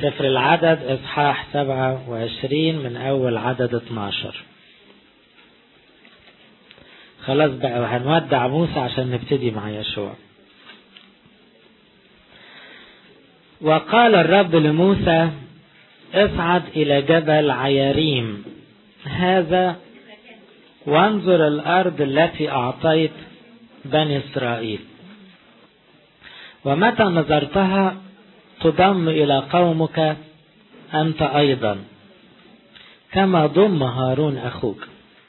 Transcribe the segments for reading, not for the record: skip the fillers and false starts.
سفر العدد إصحاح 27 من أول عدد 12. خلاص بقى هنودع موسى عشان نبتدي مع يشوع. وقال الرب لموسى اصعد إلى جبل عياريم هذا وانظر الأرض التي أعطيت بني إسرائيل، ومتى نظرتها تضم إلى قومك أنت أيضا كما ضم هارون أخوك،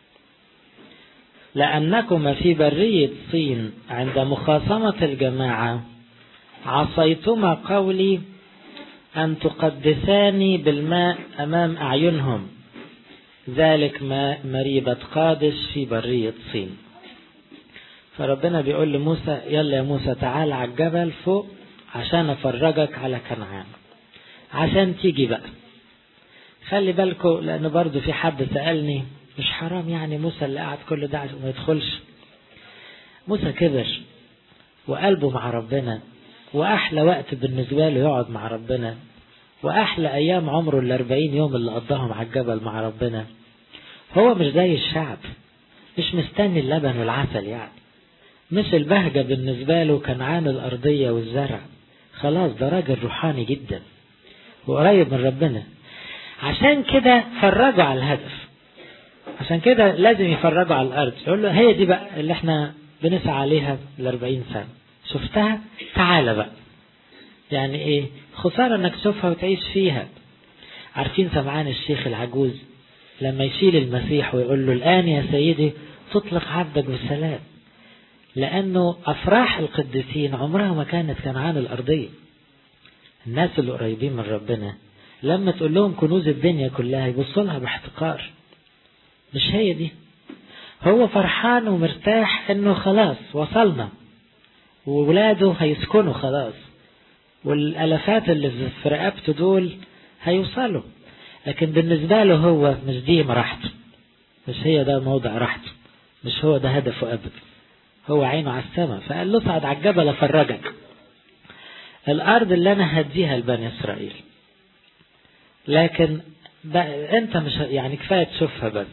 لأنكما في برية صين عند مخاصمة الجماعة عصيتما قولي أن تقدساني بالماء أمام أعينهم، ذلك ماء مريبة قادش في برية صين. فربنا بيقول لموسى يلا يا موسى تعال على الجبل فوق عشان أفرجك على كنعان، عشان تيجي بقى. خلي بالكو لأن برضو في حد سألني مش حرام يعني موسى اللي قاعد كل ده ما يدخلش؟ موسى كبر وقلبه مع ربنا، وأحلى وقت بالنسبة له يقعد مع ربنا، وأحلى أيام عمره 40 يوم اللي قضاهم على الجبل مع ربنا. هو مش زي الشعب، مش مستني اللبن والعسل يعني، مش البهجة بالنسبة له كنعان الأرضية والزرع. خلاص ده راجل روحاني جدا وقريب من ربنا. عشان كده فرجوا على الهدف، عشان كده لازم يفرجوا على الأرض، يقول له هي دي بقى اللي احنا بنسعى عليها 40 سنة، شفتها تعالى بقى. يعني ايه خسارة انك تشوفها وتعيش فيها. عارفين سمعان الشيخ العجوز لما يشيل المسيح ويقول له الآن يا سيدي تطلق عبدك بالسلام، لأنه أفراح القديسين عمرها ما كانت كنعان الأرضية. الناس اللي قريبين من ربنا لما تقول لهم كنوز الدنيا كلها يبصوا لها باحتقار. مش هي دي. هو فرحان ومرتاح انه خلاص وصلنا وولاده هيسكنوا خلاص، والالافات اللي في رقبته دول هيوصلوا. لكن بالنسبة له هو مش دي راحته، مش هي ده موضع راحته، مش هو ده هدفه أبدا. هو عينه على السماء. فقال له صعد على الجبل أفرجك الأرض اللي أنا هديها لبني إسرائيل، لكن أنت مش يعني كفاية تشوفها بس.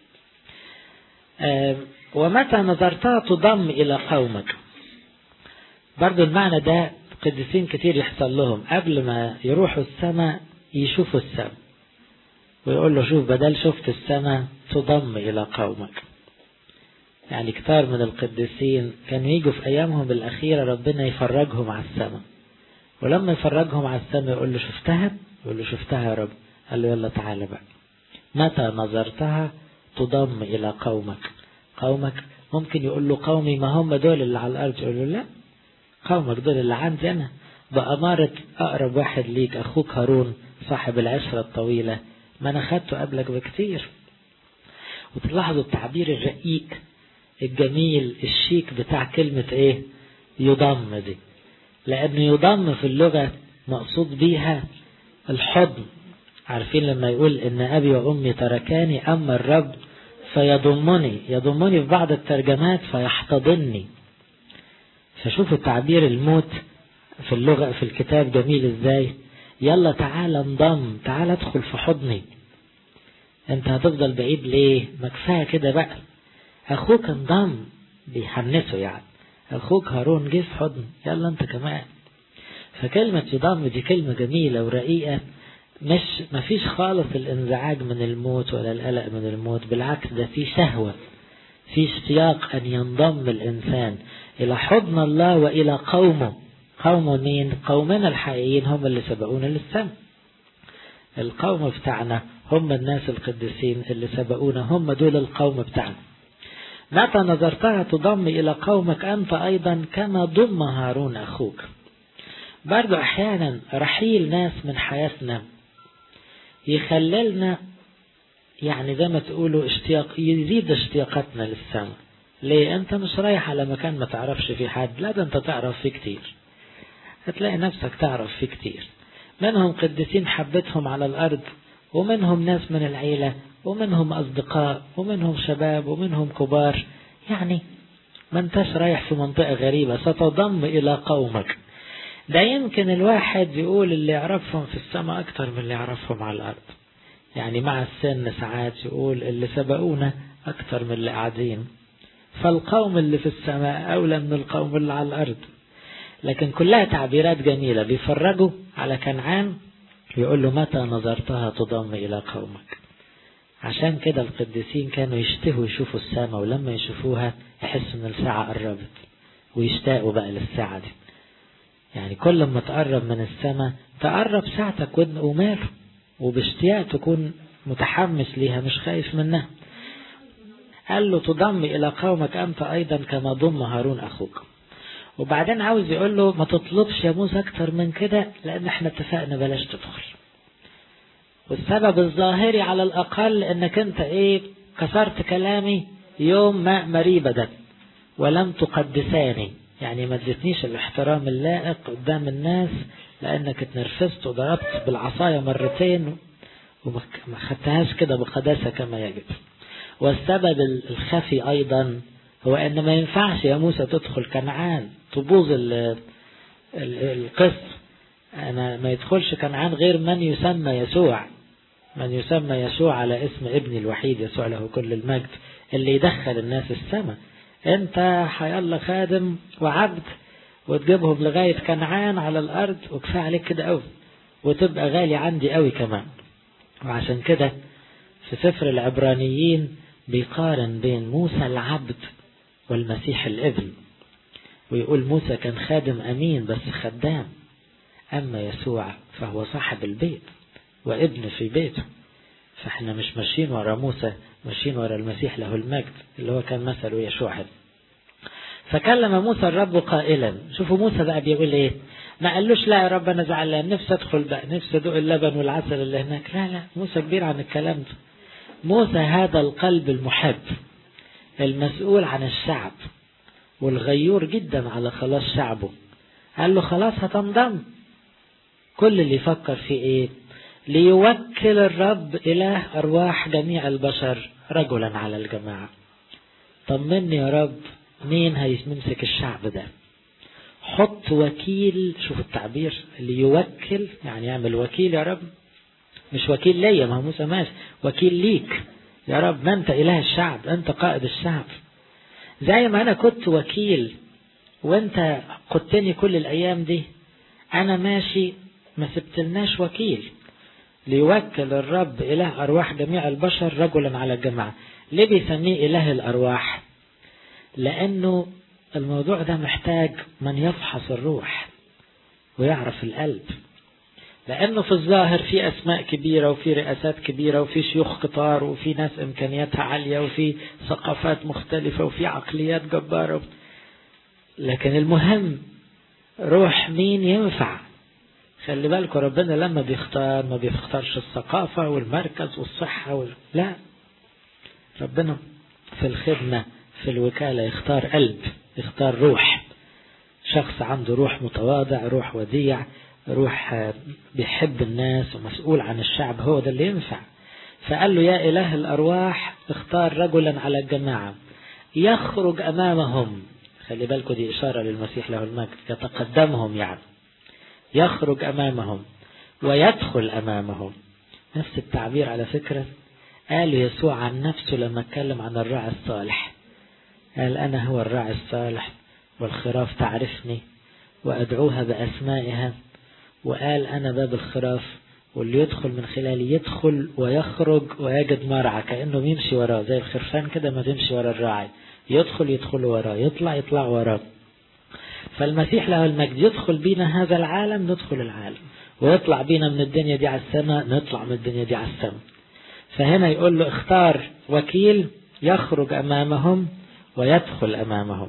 ومتى نظرتها تضم إلى قومك. برضو المعنى ده قديسين كتير يحصل لهم قبل ما يروحوا السماء يشوفوا السماء ويقول له شوف بدل شفت السماء تضم إلى قومك. يعني كتار من القديسين كانوا يجوا في أيامهم الأخيرة ربنا يفرجهم على السماء، ولما يفرجهم على السماء يقول له شفتها؟ يقول له شفتها يا رب. قال له يلا تعالى بقى. متى نظرتها تضم إلى قومك. قومك ممكن يقول له قومي ما هم دول اللي على الأرض، يقول له لا، قومك دول اللي عندي أنا بأمارة أقرب واحد ليك أخوك هارون صاحب العشرة الطويلة، ما أنا خدته قبلك بكتير. وتلاحظوا التعبير الرقيق الجميل الشيك بتاع كلمة ايه يضم دي، لأنه يضم في اللغة مقصود بيها الحضن. عارفين لما يقول إن أبي وأمي تركاني أما الرب فيضمني، يضمني في بعض الترجمات فيحتضني. فشوفوا التعبير الموت في اللغة في الكتاب جميل ازاي. يلا تعالى انضم، تعالى ادخل في حضني. انت هتفضل بعيد ليه؟ ما كفايه كده بقى. اخوك انضم، بيحنسه يعني. اخوك هارون جه في حضن، يلا انت كمان. فكلمة يضم دي كلمة جميلة ورقيقة، ما فيش خالص الانزعاج من الموت ولا القلق من الموت، بالعكس ده في شهوة، في اشتياق أن ينضم الإنسان إلى حضن الله وإلى قومه. قومه مين؟ قومنا الحقيقيين هم اللي سبقونا للسماء. القوم بتاعنا هم الناس القديسين اللي سبقونا، هم دول القوم بتاعنا. متى نظرتها تضم إلى قومك أنت أيضا كما ضم هارون أخوك. برضو أحيانا رحيل ناس من حياتنا يخللنا يعني زي ما تقولوا اشتياق، يزيد اشتياقاتنا للسماء. ليه؟ انت مش رايح على مكان ما تعرفش فيه حد، لا ده انت تعرف فيه كتير، هتلاقي نفسك تعرف فيه كتير. منهم قديسين حبتهم على الارض، ومنهم ناس من العيلة، ومنهم اصدقاء، ومنهم شباب، ومنهم كبار. يعني ما انتش رايح في منطقة غريبة، ستضم الى قومك. ده يمكن الواحد يقول اللي يعرفهم في السماء أكتر من اللي يعرفهم على الأرض. يعني مع السن ساعات يقول اللي سبقونا أكتر من اللي قاعدين، فالقوم اللي في السماء أولى من القوم اللي على الأرض. لكن كلها تعبيرات جميلة. بيفرجوا على كنعان يقول له متى نظرتها تضم إلى قومك. عشان كده القديسين كانوا يشتهوا يشوفوا السماء، ولما يشوفوها يحسوا ان الساعة قربت ويشتاقوا بقى للساعة دي. يعني كل ما تقرب من السماء تقرب ساعتك وماله، وباشتياق تكون متحمس ليها مش خايف منها. قال له تضم إلى قومك أنت أيضا كما ضم هارون أخوك. وبعدين عاوز يقول له ما تطلبش يا موسى أكتر من كده، لأن احنا اتفقنا بلاش تدخل. والسبب الظاهري على الأقل أنك أنت كسرت كلامي يوم ما مريبة ده ولم تقدساني. يعني ما ادتنيش الاحترام اللائق قدام الناس، لأنك اتنرفزت وضربت بالعصاية مرتين وما خدتهاش كده بقداسة كما يجب. والسبب الخفي أيضا هو أن ما ينفعش يا موسى تدخل كنعان، تبوظ القصة. أنا ما يدخلش كنعان غير من يسمى يسوع، من يسمى يسوع على اسم ابني الوحيد يسوع له كل المجد، اللي يدخل الناس السماء. انت حيالله خادم وعبد وتجيبهم لغاية كنعان على الأرض، وكفاية عليك كده قوي، وتبقى غالي عندي قوي كمان. وعشان كده في سفر العبرانيين بيقارن بين موسى العبد والمسيح الابن، ويقول موسى كان خادم أمين بس خدام، أما يسوع فهو صاحب البيت وابن في بيته. فاحنا مش ماشيين ورا موسى، ماشيين ورا المسيح له المجد اللي هو كان مثله يشوع. فكلم موسى الرب قائلا، شوفوا موسى بقى بيقول ايه، ما قالوش لا يا رب انا زعلان نفسي ادخل بقى، نفسي ادوق اللبن والعسل اللي هناك. لا موسى كبير عن الكلام ده. موسى هذا القلب المحب المسؤول عن الشعب والغيور جدا على خلاص شعبه. قال له خلاص هتنضم. كل اللي يفكر في ايه، ليوكل الرب إله أرواح جميع البشر رجلا على الجماعة. طمني يا رب مين هيمسك الشعب ده؟ حط وكيل. شوف التعبير، ليوكل يعني يعمل وكيل يا رب، مش وكيل ليا، ما هو موسى ماشي، وكيل ليك يا رب، ما انت إله الشعب، انت قائد الشعب. زي ما انا كنت وكيل وانت قدتني كل الأيام دي، انا ماشي ما سبتلناش وكيل. ليوكل الرب إله أرواح جميع البشر رجلا على الجماعة. ليه بيسميه إله الأرواح؟ لأنه الموضوع ده محتاج من يفحص الروح ويعرف القلب. لأنه في الظاهر في أسماء كبيرة وفي رئاسات كبيرة وفي شيوخ كتار وفي ناس إمكانياتها عالية وفي ثقافات مختلفة وفي عقليات جبارة، لكن المهم روح مين ينفع. خلي بالكم ربنا لما بيختار ما بيختارش الثقافة والمركز والصحة لا، ربنا في الخدمة في الوكالة يختار قلب، يختار روح. شخص عنده روح متواضع، روح وديع، روح بيحب الناس ومسؤول عن الشعب، هو ده اللي ينفع. فقال له يا إله الأرواح اختار رجلا على الجماعة يخرج أمامهم. خلي بالكم دي إشارة للمسيح له المجد، يتقدمهم يعني، يخرج أمامهم ويدخل أمامهم. نفس التعبير على فكرة قال يسوع عن نفسه لما اتكلم عن الراعي الصالح، قال أنا هو الراعي الصالح والخراف تعرفني وأدعوها بأسمائها، وقال أنا باب الخراف واللي يدخل من خلالي يدخل ويخرج ويجد مرعى. كأنه بيمشي وراه زي الخرفان كده، ما بيمشي ورا الراعي، يدخل وراه، يطلع وراه. فالمسيح له المجد يدخل بينا هذا العالم ندخل العالم، ويطلع بينا من الدنيا دي على السماء نطلع من الدنيا دي على السماء. فهنا يقول له اختار وكيل يخرج أمامهم ويدخل أمامهم.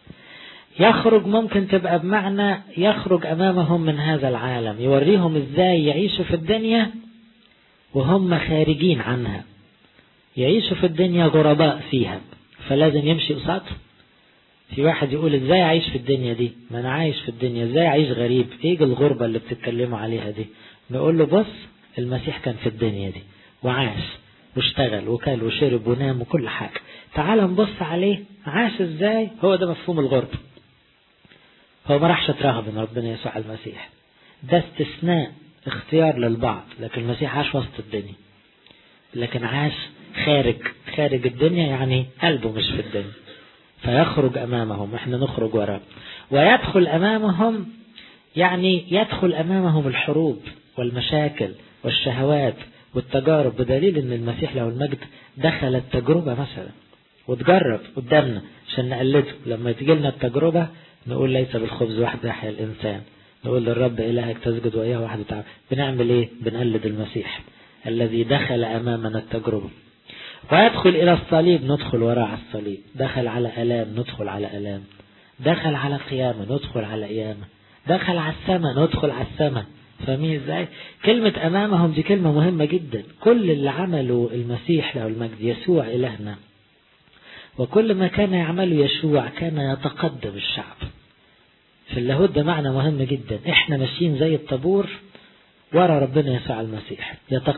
يخرج ممكن تبقى بمعنى يخرج أمامهم من هذا العالم، يوريهم ازاي يعيشوا في الدنيا وهم خارجين عنها. يعيشوا في الدنيا غرباء فيها، فلازم يمشي قصادهم. في واحد يقول ازاي اعيش في الدنيا دي، ما انا عايش في الدنيا، ازاي اعيش غريب، ايه الغربة اللي بتتكلموا عليها دي؟ نقول له بص، المسيح كان في الدنيا دي وعاش واشتغل وكل وشرب ونام وكل حاجة، تعال نبص عليه عاش ازاي. هو ده مفهوم الغربة، هو ما راحش اترهب من ربنا يسوع المسيح، ده استثناء اختيار للبعض، لكن المسيح عاش وسط الدنيا، لكن عاش خارج الدنيا، يعني قلبه مش في الدنيا، فيخرج أمامهم، احنا نخرج وراه. ويدخل أمامهم، يعني يدخل أمامهم الحروب والمشاكل والشهوات والتجارب، بدليل ان المسيح له المجد دخل التجربة مثلا وتجرب قدامنا عشان نقلده. لما تيجي لنا التجربة نقول ليس بالخبز وحده يحيا الإنسان، نقول للرب إلهك تسجد وإياه وحده تعبد. بنعمل إيه؟ بنقلد المسيح الذي دخل أمامنا التجربة. ويدخل إلى الصليب، ندخل وراء على الصليب. دخل على ألام، ندخل على ألام. دخل على قيامة، ندخل على قيامة. دخل على السماء، ندخل على السماء. فاهمين ازاي؟ كلمة أمامهم دي كلمة مهمة جدا. كل اللي عمله المسيح له المجد، يسوع إلهنا، وكل ما كان يعمله يشوع كان يتقدم الشعب. في اللاهوت ده معنى مهم جدا. احنا ماشيين زي الطابور ورا ربنا يسوع المسيح،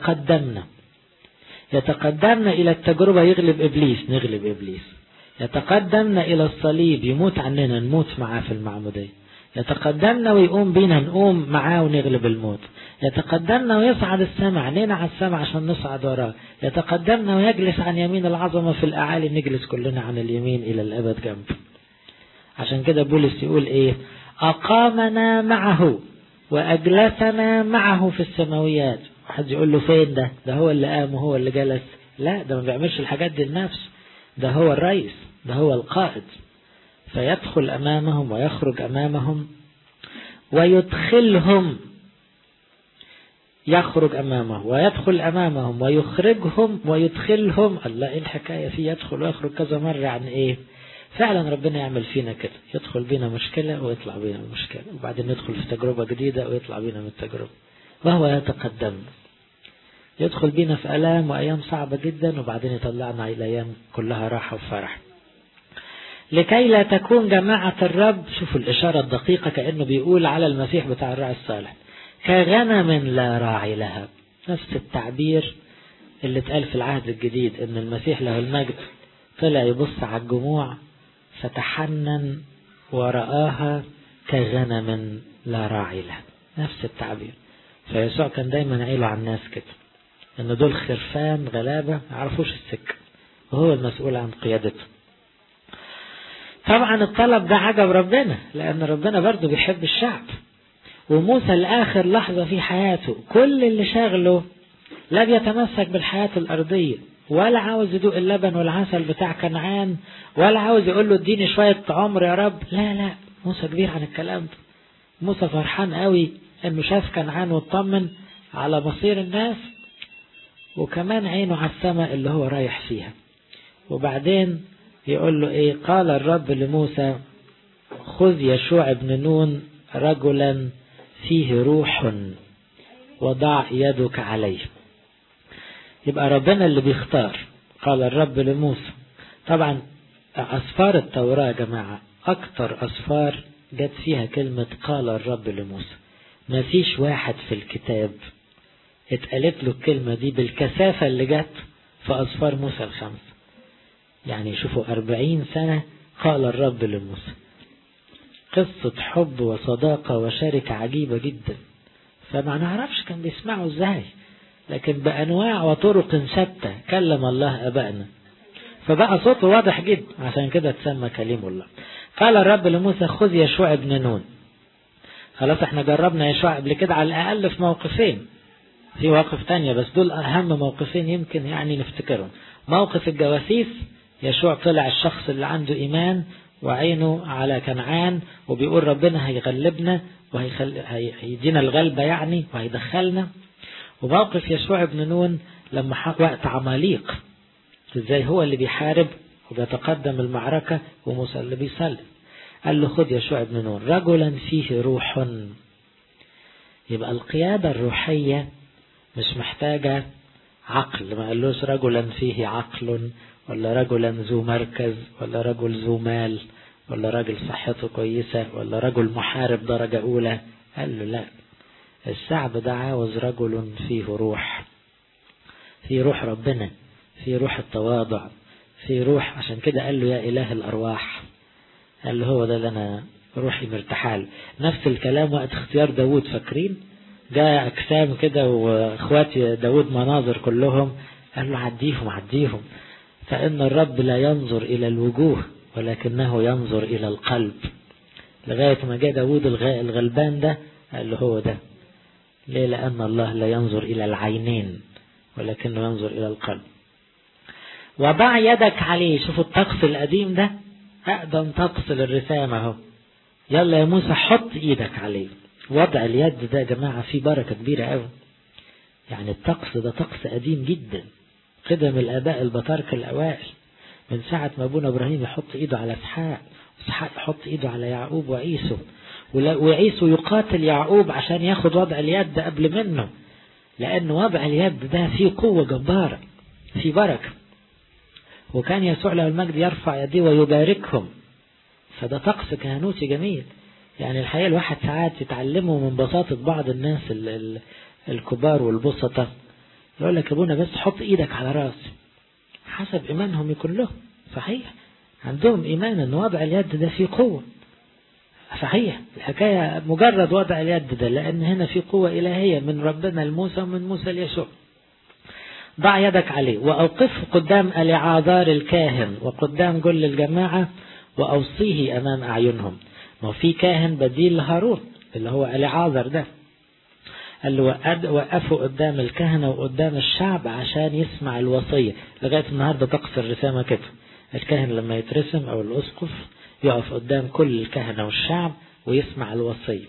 يتقدمنا إلى التجربة، يغلب إبليس نغلب إبليس. يتقدمنا إلى الصليب، يموت عننا نموت معاه في المعمودية. يتقدمنا ويقوم بينا نقوم معاه ونغلب الموت. يتقدمنا ويصعد السماء، عنينا على السماء عشان نصعد وراه. يتقدمنا ويجلس عن يمين العظمة في الأعالي، نجلس كلنا عن اليمين إلى الأبد جنبه. عشان كده بولس يقول إيه؟ أقامنا معه وأجلسنا معه في السماويات. واحد يقول له فين ده؟ ده هو اللي قام وهو اللي جلس. لا، ده ما بيعملش الحاجات دي لنفسه، ده هو الرئيس، ده هو القائد. فيدخل أمامهم ويخرج أمامهم ويدخلهم. يخرج أمامه ويدخل أمامهم ويخرجهم ويدخلهم. الله، إيه الحكاية فيه يدخل ويخرج كذا مرة؟ عن إيه؟ فعلا ربنا يعمل فينا كده، يدخل بينا مشكلة ويطلع بينا المشكلة، وبعدين ندخل في تجربة جديدة ويطلع بينا من التجربة، وهو يتقدم. يدخل بينا في ألام وأيام صعبة جدا، وبعدين يطلعنا إلى أيام كلها راحة وفرح. لكي لا تكون جماعة الرب، شوفوا الإشارة الدقيقة، كأنه بيقول على المسيح بتاع الراعي الصالح، كغنم لا راعي لها. نفس التعبير اللي اتقال في العهد الجديد، ان المسيح له المجد طلع يبص على الجموع فتحنن ورآها كغنم لا راعي لها. نفس التعبير. فيسوع كان دايما عيله على الناس كده، ان دول خرفان غلابة يعرفوش السكة، وهو المسؤول عن قيادته. طبعا الطلب ده عجب ربنا، لأن ربنا برضو بيحب الشعب. وموسى لآخر لحظة في حياته كل اللي شاغله لا بيتمسك بالحياة الأرضية، ولا عاوز يدوق اللبن والعسل بتاع كنعان، ولا عاوز يقول له اديني شوية عمر يا رب. لا، موسى كبير عن الكلام ده. موسى فرحان قوي انه شاف كنعان واطمن على مصير الناس، وكمان عينه على السماء اللي هو رايح فيها. وبعدين يقول له ايه؟ قال الرب لموسى خذ يشوع بن نون رجلا فيه روح وضع يدك عليه. يبقى ربنا اللي بيختار. قال الرب لموسى. طبعا أسفار التوراة يا جماعة أكتر أسفار جت فيها كلمة قال الرب لموسى. ما فيش واحد في الكتاب اتقالت له الكلمة دي بالكثافة اللي جت في أسفار موسى الخمس. يعني شوفوا 40 سنة قال الرب لموسى، قصة حب وصداقة وشركة عجيبة جدا. فما نعرفش كان بيسمعوا ازاي، لكن بأنواع وطرق شتى كلم الله أبائنا، فبقى صوته واضح جدا، عشان كده تسمى كلام الله. قال الرب لموسى خذ يشوع بن نون. خلاص احنا جربنا يشوع قبل كده على الأقل في موقفين، في مواقف تانية بس دول أهم موقفين يمكن يعني نفتكرهم. موقف الجواسيس، يشوع طلع الشخص اللي عنده إيمان وعينه على كنعان، وبيقول ربنا هيغلبنا وهيدينا الغلبة يعني وهيدخلنا. وموقف يشوع بن نون لما وقت عماليق، ازاي هو اللي بيحارب وبيتقدم المعركة وموسى اللي بيسلم. قال له خذ يشوع بن نون رجلا فيه روح. يبقى القيادة الروحية مش محتاجة عقل، ما قالوش رجلا فيه عقل، ولا رجلا ذو مركز، ولا رجل ذو مال، ولا رجل صحته كويسة، ولا رجل محارب درجة أولى. قال له لا، الشعب ده عاوز رجل فيه روح، فيه روح ربنا، فيه روح التواضع، فيه روح. عشان كده قال له يا إله الأرواح. قال له هو ده اللي أنا روحي مرتحال. نفس الكلام وقت اختيار داود، فاكرين جاء أجسام كده واخواتي داود مناظر كلهم، قال له عديهم، فإن الرب لا ينظر إلى الوجوه ولكنه ينظر إلى القلب. لغاية ما جاء داود الغلبان ده قال له هو ده. ليه؟ لأن الله لا ينظر إلى العينين ولكنه ينظر إلى القلب. وضع يدك عليه. شوفوا الطقس القديم ده، أقدم طقس للرسامة اهو. يلا يا موسى حط ايدك عليه. وضع اليد ده يا جماعة فيه بركة كبيرة قوي. يعني الطقس ده طقس قديم جدا، قدم الآباء البطاركة الأوائل، من ساعة ما أبونا إبراهيم يحط إيده على إسحاق، وإسحاق يحط إيده على يعقوب وعيسو، وعيسو يقاتل يعقوب عشان ياخد وضع اليد قبل منه، لأن وضع اليد ده فيه قوة جبارة، فيه بركة. وكان يسوع له المجد يرفع يديه ويباركهم. فده طقس كهنوتي جميل. يعني الحقيقة الواحد ساعات يتعلمه من بساطة بعض الناس الكبار والبسطة، يقول لك ابونا بس حط ايدك على راسي، حسب ايمانهم يكون لهم. صحيح، عندهم ايمان ان وضع اليد ده فيه قوة. صحيح، الحكاية مجرد وضع اليد ده، لان هنا في قوة الهية من ربنا لموسى ومن موسى ليشوع. ضع يدك عليه وأوقفه قدام اليعازار الكاهن وقدام كل الجماعة وأوصيه أمام أعينهم. ما في كاهن بديل لهارون اللي هو اليعازر ده، قال له وقفوا قدام الكهنة وقدام الشعب عشان يسمع الوصية. لغاية النهاردة طقس الرسامة كده، الكاهن لما يترسم أو الأسقف يقف قدام كل الكهنة والشعب ويسمع الوصية.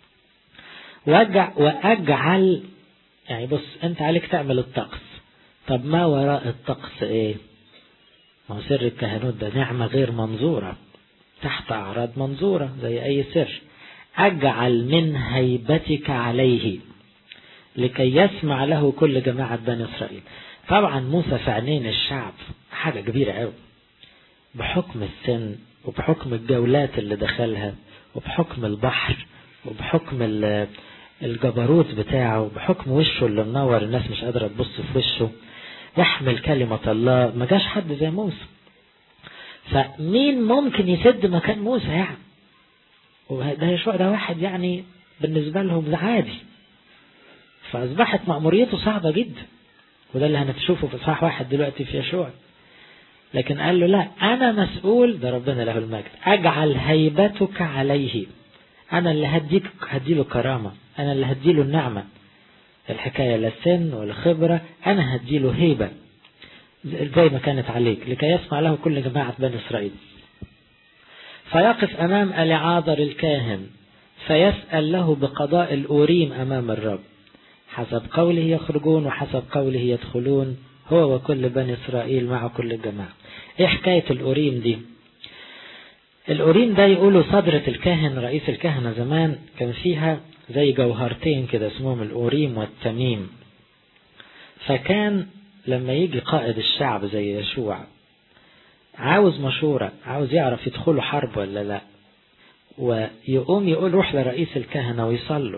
وأجعل، يعني بص أنت عليك تعمل الطقس. طب ما وراء الطقس ايه؟ ما هو سر الكهنوت ده نعمة غير منظورة تحت أعراض منظورة زي أي سر. أجعل من هيبتك عليه لكي يسمع له كل جماعة بني إسرائيل. طبعا موسى في عينين الشعب حاجة كبيرة قوي، بحكم السن وبحكم الجولات اللي دخلها وبحكم البحر وبحكم الجبروت بتاعه وبحكم وشه اللي منور الناس مش قادرة تبص في وشه، يحمل كلمة الله. ما جاش حد زي موسى، فمين ممكن يسد مكان موسى يعني؟ وده يشوع ده واحد يعني بالنسبة لهم عادي، فأصبحت مأموريته صعبة جدا. وده اللي هنشوفه في إصحاح 1 دلوقتي في يشوع. لكن قال له لا، أنا مسؤول، ده ربنا له المجد، أجعل هيبتك عليه. أنا اللي هديله كرامة، أنا اللي هديله النعمة. الحكاية لا سن ولا خبرة، أنا هديله هيبة زي ما كانت عليك لكي يسمع له كل جماعة بني إسرائيل. فيقف أمام اليعازر الكاهن فيسأل له بقضاء الأوريم أمام الرب، حسب قوله يخرجون وحسب قوله يدخلون، هو وكل بني إسرائيل مع كل الجماعة. إيه حكاية الأوريم دي؟ الأوريم ده يقولوا صدرة الكاهن، رئيس الكهنة زمان كان فيها زي جوهرتين كده اسمهم الأوريم والتميم. فكان لما يجي قائد الشعب زي يشوع عاوز مشورة، عاوز يعرف يدخلوا حرب ولا لا، ويقوم يقول روح لرئيس الكهنة ويصلوا،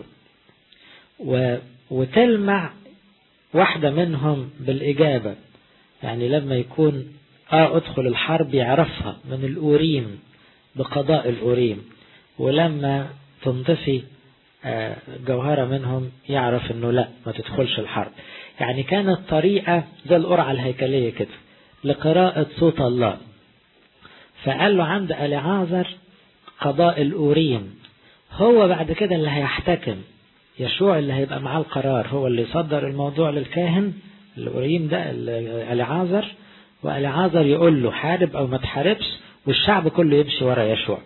وتلمع واحدة منهم بالإجابة. يعني لما يكون ادخل الحرب يعرفها من الأوريم بقضاء الأوريم، ولما تنطفي جوهرة منهم يعرف انه لا ما تدخلش الحرب. يعني كانت طريقة زي القرعة الهيكلية كده لقراءة صوت الله. فقال له عند اليعازر قضاء الأوريم، هو بعد كده اللي هيحتكم. يشوع اللي هيبقى معاه القرار، هو اللي يصدر الموضوع للكاهن الأوريم ده اليعازر، واليعازر يقول له حارب أو ما تحاربش، والشعب كله يمشي ورا يشوع.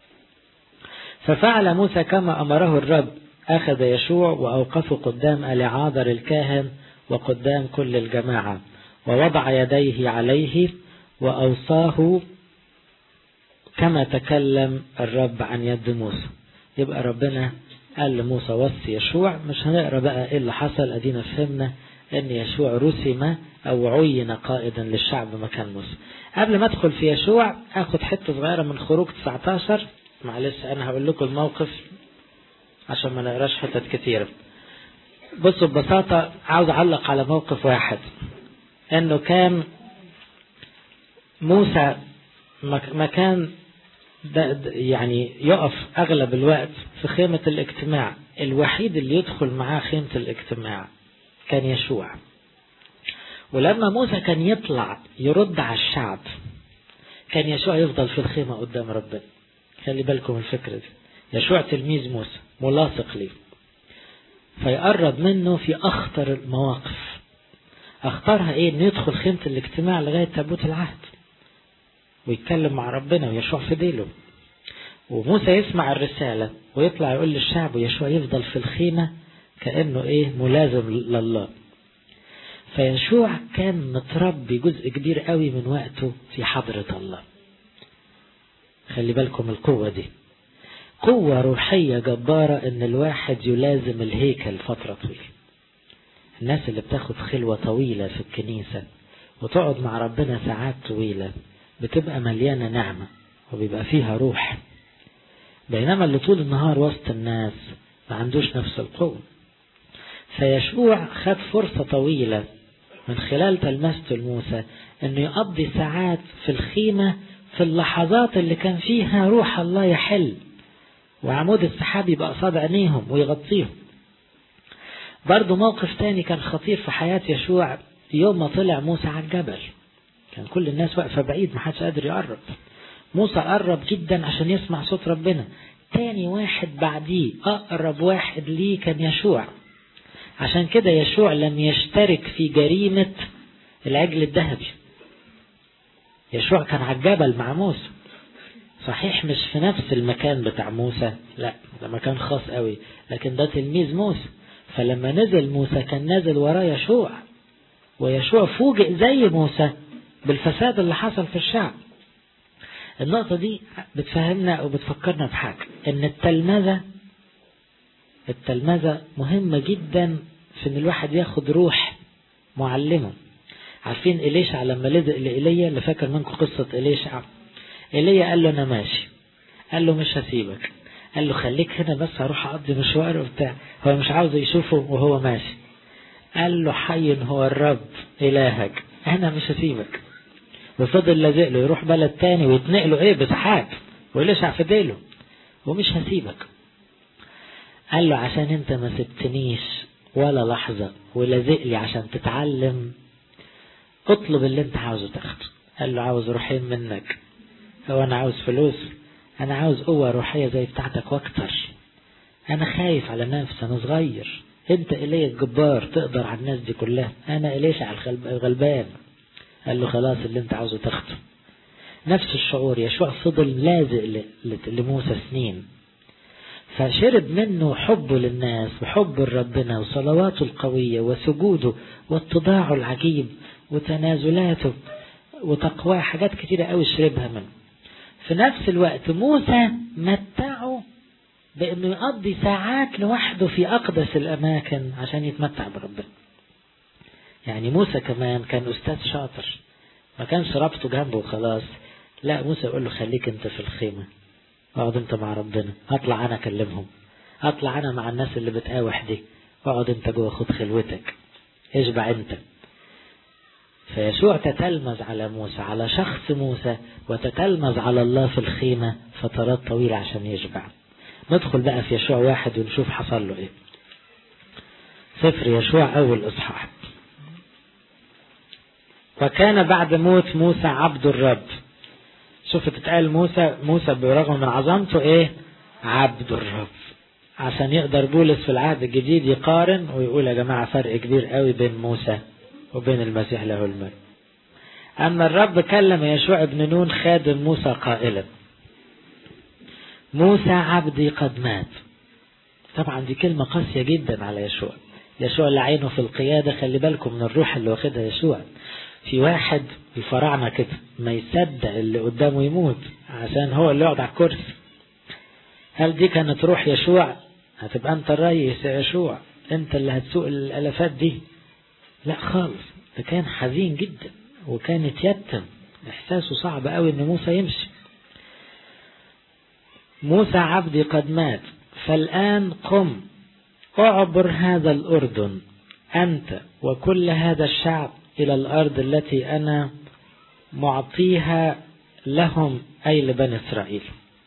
ففعل موسى كما أمره الرب، أخذ يشوع وأوقفه قدام اليعازر الكاهن وقدام كل الجماعة، ووضع يديه عليه وأوصاه كما تكلم الرب عن يد موسى. يبقى ربنا قال لموسى وصي يشوع. مش هنقرأ بقى ايه اللي حصل، ادينا فهمنا ان يشوع رسم او عين قائدا للشعب مكان موسى. قبل ما ادخل في يشوع اخد حتة صغيرة من خروج 19. معلش انا هقول لكم الموقف عشان ما نقراش حتت كتيرة. بصوا ببساطة عاوز اعلق على موقف واحد، انه كان موسى مكان ده يعني يقف أغلب الوقت في خيمة الاجتماع. الوحيد اللي يدخل معاه خيمة الاجتماع كان يشوع. ولما موسى كان يطلع يرد على الشعب كان يشوع يفضل في الخيمة قدام ربنا. خلي بالكم الفكرة دي. يشوع تلميذ موسى ملاصق ليه، فيقرب منه في أخطر المواقف. أخطرها إيه؟ إنه يدخل خيمة الاجتماع لغاية تابوت العهد ويتكلم مع ربنا ويشوع في ديله، وموسى يسمع الرسالة ويطلع يقول للشعب، ويشوع يفضل في الخيمة كأنه إيه؟ ملازم لله. فيشوع كان متربي جزء كبير قوي من وقته في حضرة الله. خلي بالكم القوة دي قوة روحية جبارة، ان الواحد يلازم الهيكل فترة طويلة. الناس اللي بتاخد خلوة طويلة في الكنيسة وتقعد مع ربنا ساعات طويلة بتبقى مليانة نعمة وبيبقى فيها روح، بينما اللي طول النهار وسط الناس ما عندوش نفس القوة. فيشوع خد فرصة طويلة من خلال تلمسته لموسى انه يقضي ساعات في الخيمة في اللحظات اللي كان فيها روح الله يحل، وعمود السحاب يبقى قصاد عينيهم ويغطيهم. برضو موقف تاني كان خطير في حياة يشوع، يوم ما طلع موسى على الجبل كان كل الناس واقفة بعيد، ما حدش قادر يقرب. موسى قرب جدا عشان يسمع صوت ربنا. تاني واحد بعديه أقرب واحد ليه كان يشوع. عشان كده يشوع لم يشترك في جريمة العجل الذهبي. يشوع كان على الجبل مع موسى، صحيح مش في نفس المكان بتاع موسى، لا ده مكان خاص قوي، لكن ده تلميذ موسى. فلما نزل موسى كان نازل وراه يشوع، ويشوع فوجئ زي موسى بالفساد اللي حصل في الشعب. النقطة دي بتفهمنا أو بتفكرنا بحاجة، ان التلمذة مهمة جدا في ان الواحد ياخد روح معلمه. عارفين إليشع لما لزق لإيليا، اللي فاكر منكم قصة إليشع؟ إيليا قال له أنا ماشي، قال له مش هسيبك، قال له خليك هنا بس هروح أقضي مشوار وبتاع. هو مش عاوز يشوفه وهو ماشي، قال له حي هو الرب إلهك أنا مش هسيبك. وفضل لازق له، يروح بلد تاني ويتنقله إيه بسحاب وإليشع في ديله، ومش هسيبك. قال له عشان انت ما سبتنيش ولا لحظة ولازق لي عشان تتعلم، اطلب اللي انت عاوزه تاخده. قال له عاوز روحين منك؟ هو انا عاوز فلوس؟ انا عاوز قوة روحية زي بتاعتك واكتر. انا خايف على نفسي، انا صغير، انت إليه الجبار تقدر على الناس دي كلها، انا إليشع الغلبان. قال له خلاص اللي انت عاوزه تاخده. نفس الشعور يشوع فضل لازق لموسى سنين، فشرب منه حبه للناس وحبه لربنا وصلواته القوية وسجوده واتضاعه العجيب وتنازلاته وتقواه، حاجات كتيرة قوي شربها منه. في نفس الوقت موسى متعه بأنه يقضي ساعات لوحده في أقدس الأماكن عشان يتمتع بربنا. يعني موسى كمان كان أستاذ شاطر، ما كانش رابطه جنبه وخلاص، لا موسى يقول له خليك انت في الخيمة، اقعد انت مع ربنا، هطلع انا اكلمهم، هطلع انا مع الناس اللي بتقاوح دي، اقعد انت جوه خد خلوتك، اشبع انت. فيشوع تتلمذ على موسى، على شخص موسى، وتتلمذ على الله في الخيمة فترات طويلة عشان يشبع. ندخل بقى في يشوع 1 ونشوف حصل له ايه. سفر يشوع اول اصحاح. وكان بعد موت موسى عبد الرب. شوف تتقال موسى برغم من عظمته ايه؟ عبد الرب، عشان يقدر بولس في العهد الجديد يقارن ويقول يا جماعة فرق كبير قوي بين موسى وبين المسيح له المجد. أما الرب كلم يشوع ابن نون خادم موسى قائلا موسى عبدي قد مات. طبعا دي كلمة قاسية جدا على يشوع. يشوع اللي عينه في القيادة، خلي بالكم من الروح اللي واخدها يشوع. في واحد الفراعنة كده ما يصدق اللي قدامه يموت عشان هو اللي يقعد على الكرسي. هل دي كانت روح يشوع؟ هتبقى انت الرئيس يا يشوع، انت اللي هتسوق الالافات دي؟ لا خالص، ده كان حزين جدا وكان يتيتم، احساسه صعب قوي ان موسى يمشي. موسى عبدي قد مات، فالآن قم اعبر هذا الأردن أنت وكل هذا الشعب إلى الأرض التي أنا معطيها لهم، أي لبني إسرائيل.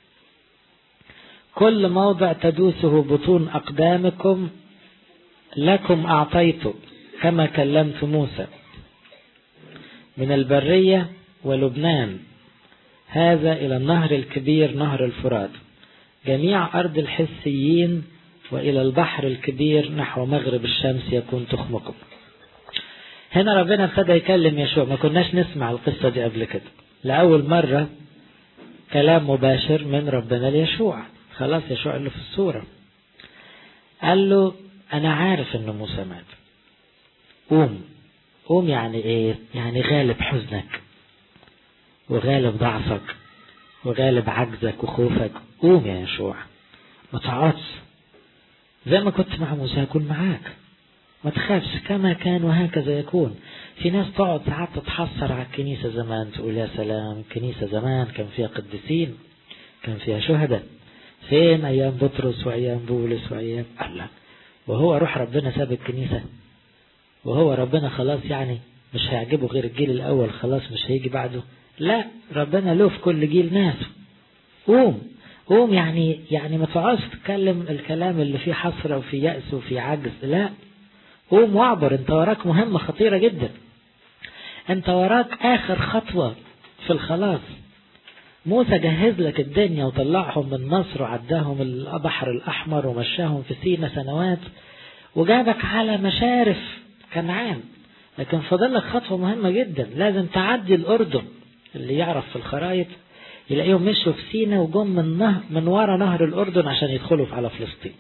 كل موضع تدوسه بطون أقدامكم لكم أعطيته كما كلمت موسى من البرية ولبنان هذا إلى النهر الكبير نهر الفرات جميع أرض الحسيين وإلى البحر الكبير نحو مغرب الشمس يكون تخمكم. هنا ربنا ابتدى يكلم يشوع. ما كناش نسمع القصة دي قبل كده، لأول مرة كلام مباشر من ربنا ليشوع. خلاص يشوع اللي في الصورة قال له أنا عارف إن موسى مات. قوم يعني إيه؟ يعني غالب حزنك وغالب ضعفك وغالب عجزك وخوفك. قوم يا يشوع، ما تقعدش زي ما كنت مع موسى هكون معاك، ما تخافش، كما كان وهكذا يكون. في ناس تقعد ساعات تتحسر على الكنيسة زمان، تقول يا سلام كنيسة زمان كان فيها قديسين، كان فيها شهداء، فين أيام بطرس وأيام بولس وأيام الله. وهو روح ربنا ساب الكنيسة؟ وهو ربنا خلاص يعني مش هيعجبه غير الجيل الأول، خلاص مش هيجي بعده؟ لا، ربنا له في كل جيل ناس. قوم يعني ما تقعدش تتكلم الكلام اللي فيه حسرة وفي يأس وفي عجز. لا، قوم واعبر. انت وراك مهمة خطيرة جدا، انت وراك آخر خطوة في الخلاص. موسى جهز لك الدنيا وطلعهم من مصر وعداهم البحر الأحمر ومشاهم في سينا سنوات وجابك على مشارف كنعان، لكن فضل لك خطوة مهمة جدا. لازم تعدي الأردن. اللي يعرف في الخرائط يلاقيهم مشوا في سينا وجم من ورا نهر الأردن عشان يدخلوا على فلسطين.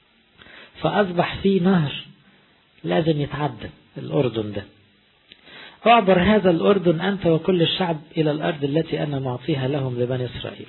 فأصبح في نهر لازم يتعدى الأردن ده. اعبر هذا الأردن أنت وكل الشعب إلى الأرض التي أنا معطيها لهم لبني إسرائيل.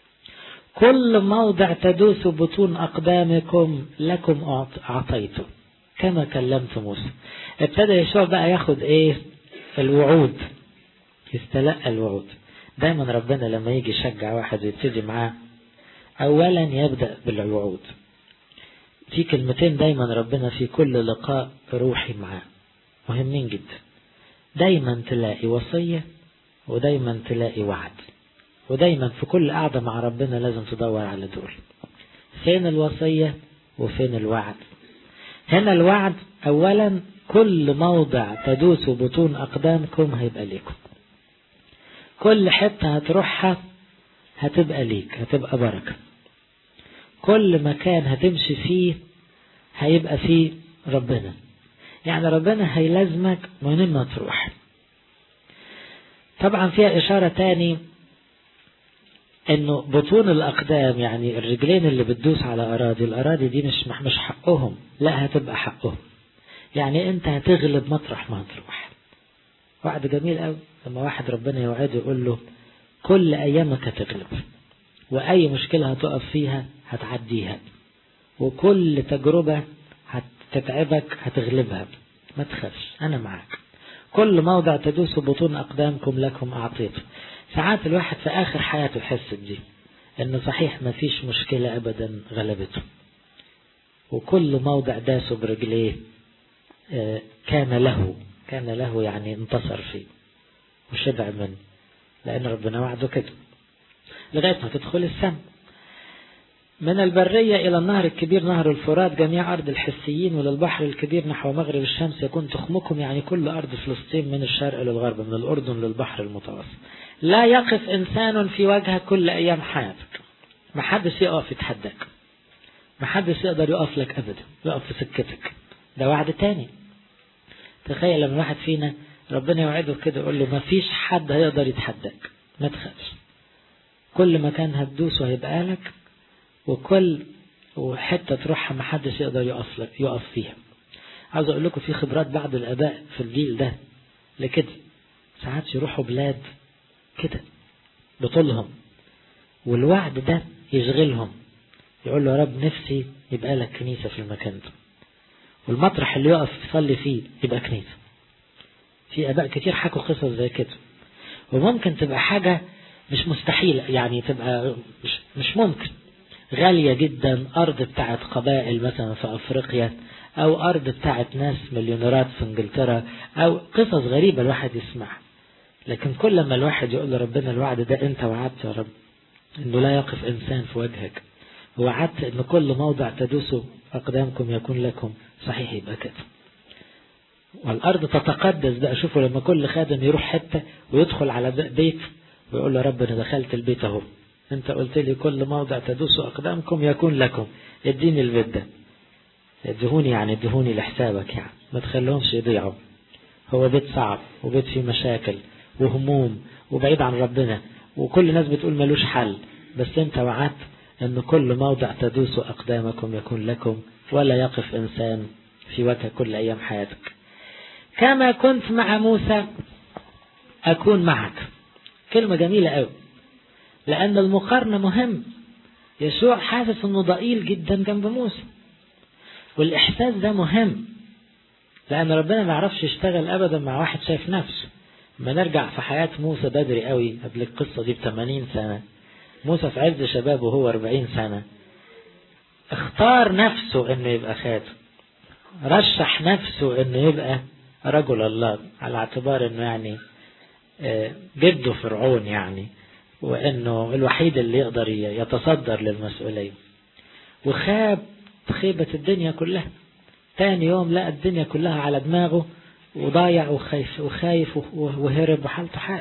كل موضع تدوس بطون أقدامكم لكم أعطيته كما كلمت موسى. ابتدى يشوع بقى ياخد ايه؟ الوعود، يستلقى الوعود. دايما ربنا لما يجي يشجع واحد ويبتدي معاه اولا يبدأ بالوعود. في كلمتين دايما ربنا في كل لقاء روحي معاه مهمين جدا. دايما تلاقي وصية ودايما تلاقي وعد، ودايما في كل قعدة مع ربنا لازم تدور على دول. فين الوصية وفين الوعد؟ هنا الوعد اولا كل موضع تدوس بطون اقدامكم هيبقى ليكم. كل حتة هتروحها هتبقى ليك، هتبقى بركة. كل مكان هتمشي فيه هيبقى فيه ربنا، يعني ربنا هيلازمك من ما تروح. طبعا فيها اشارة تاني انه بطون الاقدام يعني الرجلين اللي بتدوس على الاراضي دي مش حقهم، لا هتبقى حقهم. يعني انت هتغلب مطرح ما هتروح. وعد جميل قوي لما واحد ربنا يوعده يقول له كل ايامك هتغلب، واي مشكلة هتقف فيها هتعديها، وكل تجربة هتتعبك هتغلبها، ما تخافش انا معاك. كل موضع تدوس بطون اقدامكم لكم اعطيته. ساعات الواحد في آخر حياته يحس بدي إنه صحيح ما فيش مشكلة أبدا غلبته، وكل موضع داسه برجليه كان له يعني انتصر فيه وشبع منه، لأن ربنا وعده كده لغاية ما تدخل السماء. من البرية إلى النهر الكبير نهر الفرات جميع أرض الحسيين وللبحر الكبير نحو مغرب الشمس يكون تخمكم، يعني كل أرض فلسطين من الشرق للغرب من الأردن للبحر المتوسط. لا يقف إنسان في وجهك كل أيام حياتك. ما حدش يقف يتحداك، ما حدش يقدر يقف لك أبدا، يقف في سكتك. ده وعد تاني. تخيل لما واحد فينا ربنا يوعده كده يقول له ما فيش حد هيقدر يتحداك، ما تخافش، كل مكان هتدوسه هيبقى لك، وكل وحتة تروحها ما حدش يقدر يقف فيها. عاوز أقول لكم في خبرات بعض الآباء في الجيل ده لكده، ساعات يروحوا بلاد كده بطولهم والوعد ده يشغلهم، يقول له يا رب نفسي يبقى لك كنيسة في المكان ده، والمطرح اللي يقف يصلي فيه يبقى كنيسة. في آباء كتير حكوا قصص زي كده. وممكن تبقى حاجة مش مستحيلة، يعني تبقى مش ممكن، غالية جدا، أرض بتاعت قبائل مثلا في أفريقيا، أو أرض بتاعت ناس مليونيرات في إنجلترا، أو قصص غريبة الواحد يسمعها. لكن كل ما الواحد يقول لربنا الوعد ده أنت وعدت يا رب إنه لا يقف إنسان في وجهك وعدت ان كل موضع تدوسوا أقدامكم يكون لكم. صحيح يبقى كده. والأرض تتقدس بقى. شوفوا لما كل خادم يروح حتة ويدخل على بيت ويقول له رب أنا دخلت البيت اهو، انت قلت لي كل موضع تدوسوا أقدامكم يكون لكم، اديني البيت ده، ادهوني يعني ادهوني لحسابك، يعني ما تخليهمش يضيعوا. هو بيت صعب وبيت فيه مشاكل وهموم وبعيد عن ربنا وكل الناس بتقول ملوش حل، بس انت وعدت ان كل موضع تدوسوا أقدامكم يكون لكم ولا يقف إنسان في وجه كل أيام حياتك. كما كنت مع موسى أكون معك. كلمة جميلة قوي، لأن المقارنة مهم. يسوع حاسس أنه ضئيل جدا جنب موسى، والإحساس ده مهم، لأن ربنا ما يعرفش يشتغل أبدا مع واحد شايف نفسه. ما نرجع في حياة موسى بدري قوي قبل القصة دي ب80 سنة. موسى في عز شبابه وهو 40 سنة اختار نفسه أنه يبقى خاتم، رشح نفسه أنه يبقى رجل الله، على اعتبار أنه يعني جده فرعون يعني، وأنه الوحيد اللي يقدر يتصدر للمسؤولية. وخاب خيبة الدنيا كلها. تاني يوم لقى الدنيا كلها على دماغه وضايع وخايف وهرب وحالته حال.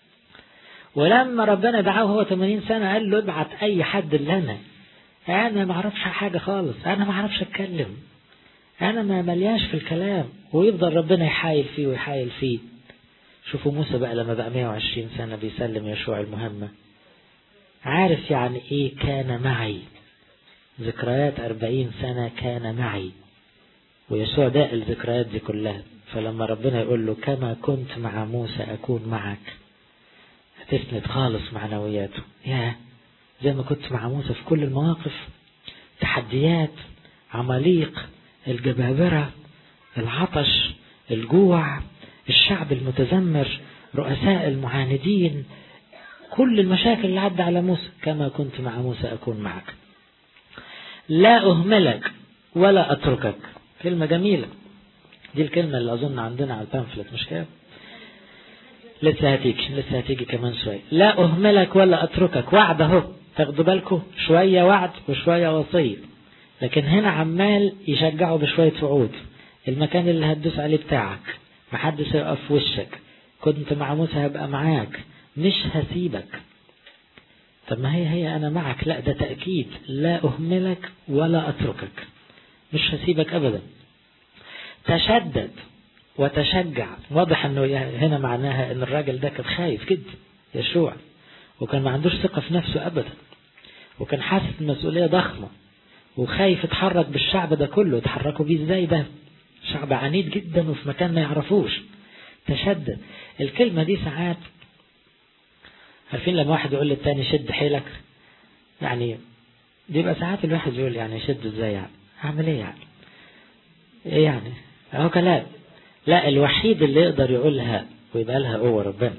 ولما ربنا دعاه هو 80 سنة قال له ابعت أي حد لنا، أنا ما اعرفش حاجة خالص، أنا ما اعرفش أتكلم، أنا ما ملياش في الكلام. ويفضل ربنا يحايل فيه ويحايل فيه. شوفوا موسى بقى لما بقى 120 سنة بيسلم يشوع المهمة، عارف يعني إيه كان معي. ذكريات 40 سنة كان معي، ويسوع داق الذكريات دي كلها. فلما ربنا يقول له كما كنت مع موسى أكون معك، هتسند خالص معنوياته. يا زي ما كنت مع موسى في كل المواقف، تحديات، عماليق، الجبابرة، العطش، الجوع، الشعب المتذمر، رؤساء المعاندين، كل المشاكل اللي عدى على موسى. كما كنت مع موسى أكون معك، لا أهملك ولا أتركك. كلمة جميلة دي، الكلمة اللي أظن عندنا على البامفلت مش كده؟ لسه هتيجي كمان شوية. لا أهملك ولا أتركك، وعد اهو، تاخدوا بالكم شوية وعد وشوية وصية، لكن هنا عمال يشجعوا بشوية وعود. المكان اللي هتدوس عليه بتاعك، محدش هيقف في وشك، كنت مع موسى هبقى معاك، مش هسيبك. طب ما هي أنا معك، لا ده تأكيد، لا أهملك ولا أتركك، مش هسيبك أبدا. تشدد وتشجع. واضح أنه هنا معناها أن الراجل ده كان خايف جدا يشوع، وكان ما عندوش ثقة في نفسه أبدا، وكان حاسس المسؤولية ضخمة، وخايف يتحرك بالشعب ده كله. يتحركوا بيه ازاي؟ ده شعب عنيد جدا وفي مكان ما يعرفوش. تشدد. الكلمة دي ساعات عارفين لما واحد يقول للتاني شد حيلك، يعني دي بقى ساعات الواحد يقول يعني شد ازاي، يعني اعمل ايه يعني، ايه يعني اهو كلام. لا، الوحيد اللي يقدر يقولها ويبقى لها هو ربنا.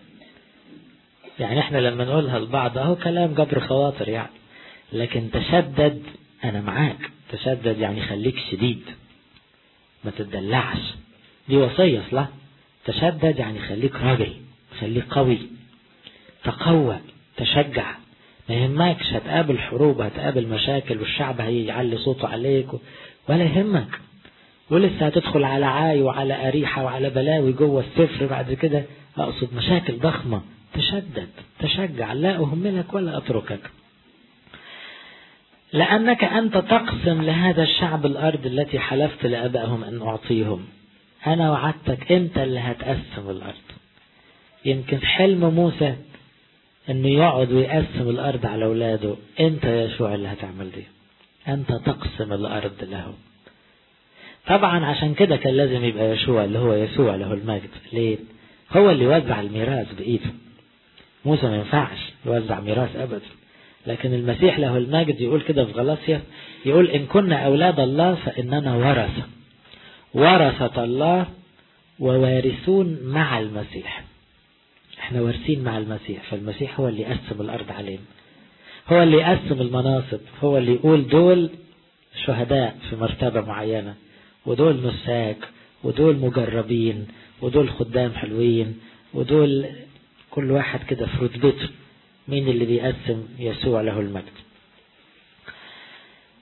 يعني احنا لما نقولها لبعض اهو كلام جبر خواطر يعني، لكن تشدد انا معاك. تشدد يعني خليك شديد، ما تدلعش، دي وصية صلا. تشدد يعني خليك راجل، خليك قوي، تقوى، تشجع، ما يهمكش هتقابل حروب، هتقابل مشاكل، والشعب هيعلي صوته عليك ولا يهمك، ولسه هتدخل على عاي وعلى أريحة وعلى بلاوي جوه السفر بعد كده، أقصد مشاكل ضخمة. تشدد، تشجع، لا أهملك ولا أتركك، لأنك أنت تقسم لهذا الشعب الأرض التي حلفت لآبائهم أن أعطيهم. أنا وعدتك، أنت اللي هتقسم الأرض. يمكن حلم موسى أنه يقعد ويقسم الأرض على أولاده، أنت يا يشوع اللي هتعمل دي، أنت تقسم الأرض لهم. طبعا عشان كده كان لازم يبقى يشوع اللي هو يسوع له المجد. ليه؟ هو اللي يوزع الميراث بإيده. موسى ما ينفعش يوزع ميراث أبدا، لكن المسيح له المجد يقول كده في غلاطيا، يقول إن كنا أولاد الله فإننا ورثة الله ووارثون مع المسيح. احنا وارثين مع المسيح، فالمسيح هو اللي يقسم الأرض علينا، هو اللي يقسم المناصب، هو اللي يقول دول شهداء في مرتبة معينة، ودول نساك، ودول مجربين، ودول خدام حلوين، ودول كل واحد كده في رتبته. مين اللي بيقسم؟ يسوع له المجد.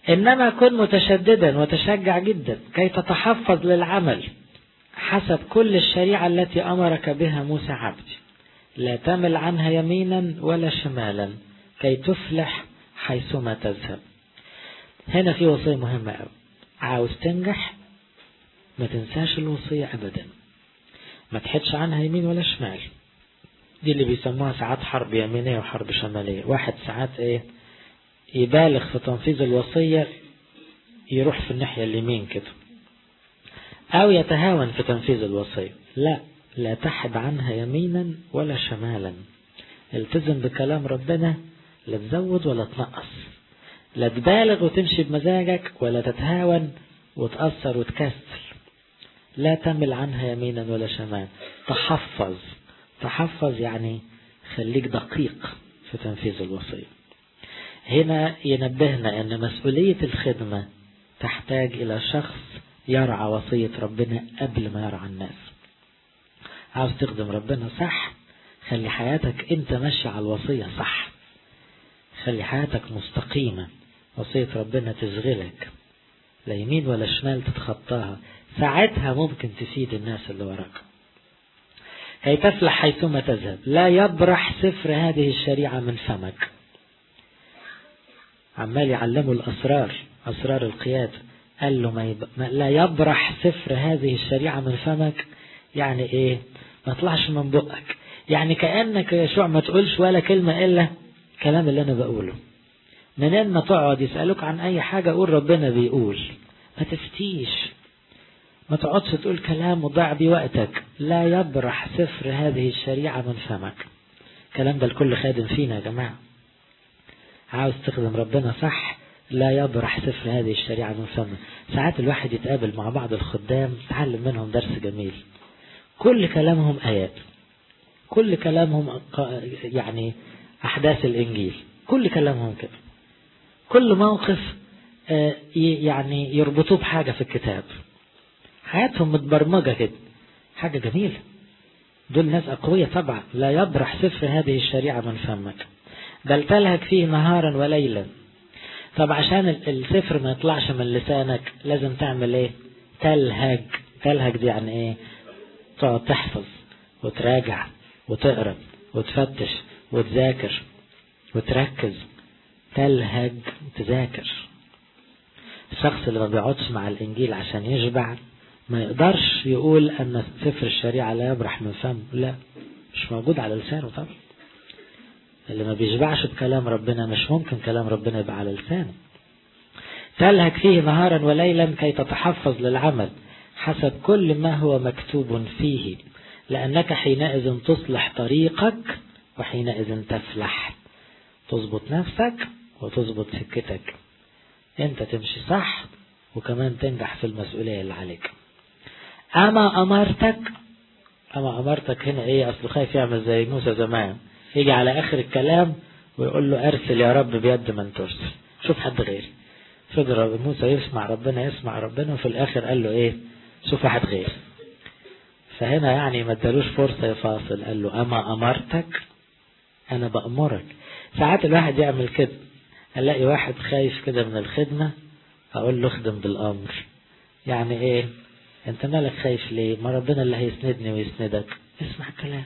إنما كن متشددا وتشجع جدا كي تتحفظ للعمل حسب كل الشريعة التي أمرك بها موسى عبدي، لا تمل عنها يمينا ولا شمالا كي تفلح حيثما تذهب. هنا في وصية مهمة أوي، عاوز تنجح ما تنساش الوصية أبدا، ما تحدش عنها يمين ولا شمال. دي اللي بيسموها ساعات حرب يمينية وحرب شمالية. واحد ساعات يبالغ في تنفيذ الوصية، يروح في الناحية اليمين كده، أو يتهاون في تنفيذ الوصية. لا تحد عنها يمينا ولا شمالا، التزم بكلام ربنا، لا تزود ولا تنقص، لا تبالغ وتمشي بمزاجك ولا تتهاون وتأثر وتكسل. لا تمل عنها يمينا ولا شمال. تحفظ يعني خليك دقيق في تنفيذ الوصية. هنا ينبهنا أن مسؤولية الخدمة تحتاج إلى شخص يرعى وصية ربنا قبل ما يرعى الناس. عاوز تخدم ربنا صح، خلي حياتك انت ماشي على الوصية صح، خلي حياتك مستقيمة، وصية ربنا تشغلك لا يمين ولا شمال تتخطاها، ساعتها ممكن تفيد الناس اللي وراك. كي تفلح حيثما تذهب، لا يبرح سفر هذه الشريعة من فمك. عمال يعلموا الأسرار، أسرار القيادة، قال له لا يبرح سفر هذه الشريعة من فمك. يعني ايه؟ ما طلعش من بقك، يعني كأنك يا يشوع ما تقولش ولا كلمة إلا كلام اللي أنا بقوله. منين ما تقعد يسألوك عن أي حاجة قول ربنا بيقول، ما تفتيش، ما تقعدش تقول كلام وضع بيه وقتك. لا يبرح سفر هذه الشريعة من فمك. الكلام ده الكل خادم فينا يا جماعة. عاوز تخدم ربنا صح، لا يبرح سفر هذه الشريعة من فمك. ساعات الواحد يتقابل مع بعض الخدام تعلم منهم درس جميل، كل كلامهم آيات، كل كلامهم يعني أحداث الإنجيل، كل كلامهم كده، كل موقف يعني يربطوه بحاجة في الكتاب، حياتهم متبرمجة كده، حاجة جميلة. دول ناس أقوياء طبعا. لا يبرح سفر هذه الشريعة من فمك، بل تلهج فيه نهارا وليلا. طب عشان السفر ما يطلعش من لسانك لازم تعمل ايه؟ تلهج دي يعني ايه؟ تقعد تحفظ وتراجع وتقرأ وتفتش وتذاكر وتركز. تلهج تذاكر. الشخص اللي ما بيقعدش مع الإنجيل عشان يشبع ما يقدرش يقول أن سفر الشريعة لا يبرح من فمه. لا، مش موجود على لسانه طبعا. اللي ما بيشبعش بكلام ربنا مش ممكن كلام ربنا يبقى على لسانه. تلهج فيه نهارا وليلا كي تتحفظ للعمل حسب كل ما هو مكتوب فيه، لأنك حينئذ تصلح طريقك وحينئذ تفلح. تظبط نفسك وتظبط سكتك، انت تمشي صح وكمان تنجح في المسؤولية اللي عليك. أما أمرتك هنا ايه؟ أصله خايف يعمل زي موسى زمان، يجي على آخر الكلام ويقول له أرسل يا رب بيد من ترسل، شوف حد غيري. فضل موسى يسمع ربنا وفي الآخر قال له ايه؟ شوف واحد غير. فهنا يعني ما ادالوش فرصة يفاصل، قال له أما أمرتك، أنا بأمرك. ساعات الواحد يعمل كده، ألاقي واحد خايف كده من الخدمة أقول له اخدم بالأمر. يعني ايه؟ انت مالك خايف ليه؟ ما ربنا اللي هيسندني ويسندك. اسمع الكلام،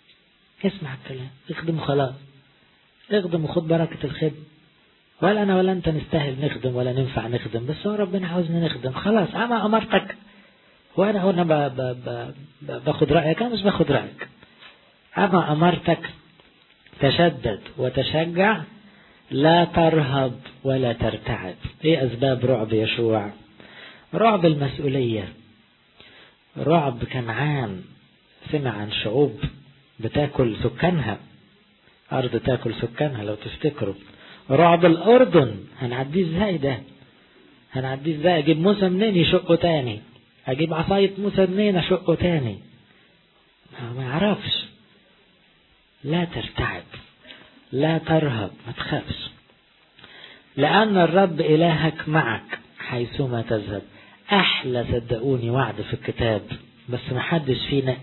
اخدم وخلاص، اخدم وخد بركة الخدمة. ولا أنا ولا أنت نستاهل نخدم ولا ننفع نخدم، بس هو ربنا عاوزنا نخدم خلاص. أما أمرتك، وأنا هنا باخد رأيك، أنا مش باخد رأيك. أما أمرتك تشدد وتشجع، لا ترهب ولا ترتعب. ايه أسباب رعب يشوع؟ رعب المسؤولية، رعب كنعان، سمع عن شعوب بتاكل سكانها، أرض تاكل سكانها لو تفتكروا. رعب الأردن، هنعديه ازاي ده؟ هنعديه ازاي؟ أجيب موسى منين يشقه تاني؟ أجيب عصاية موسى منين أشقه تاني؟ ما يعرفش. لا ترتعب، لا ترهب، ما تخافش، لأن الرب إلهك معك حيثما تذهب. أحلى صدقوني وعد في الكتاب، بس ما حدش فينا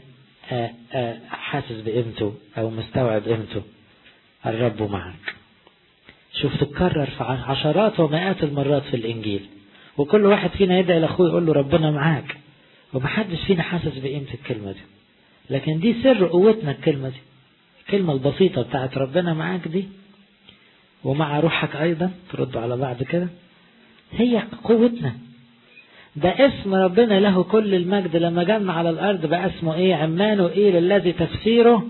حاسس بقيمته أو مستوعب قيمته. الرب معك. شوف تتكرر في عشرات ومئات المرات في الإنجيل، وكل واحد فينا يدعي لأخوه يقول له ربنا معاك، ومحدش فينا حاسس بقيمة الكلمة دي. لكن دي سر قوتنا الكلمة دي، الكلمة البسيطة بتاعت ربنا معاك دي ومع روحك أيضا، تردوا على بعض كده، هي قوتنا. ده اسم ربنا له كل المجد لما جمع على الأرض بقى اسمه إيه؟ عمانوئيل، الذي تفسيره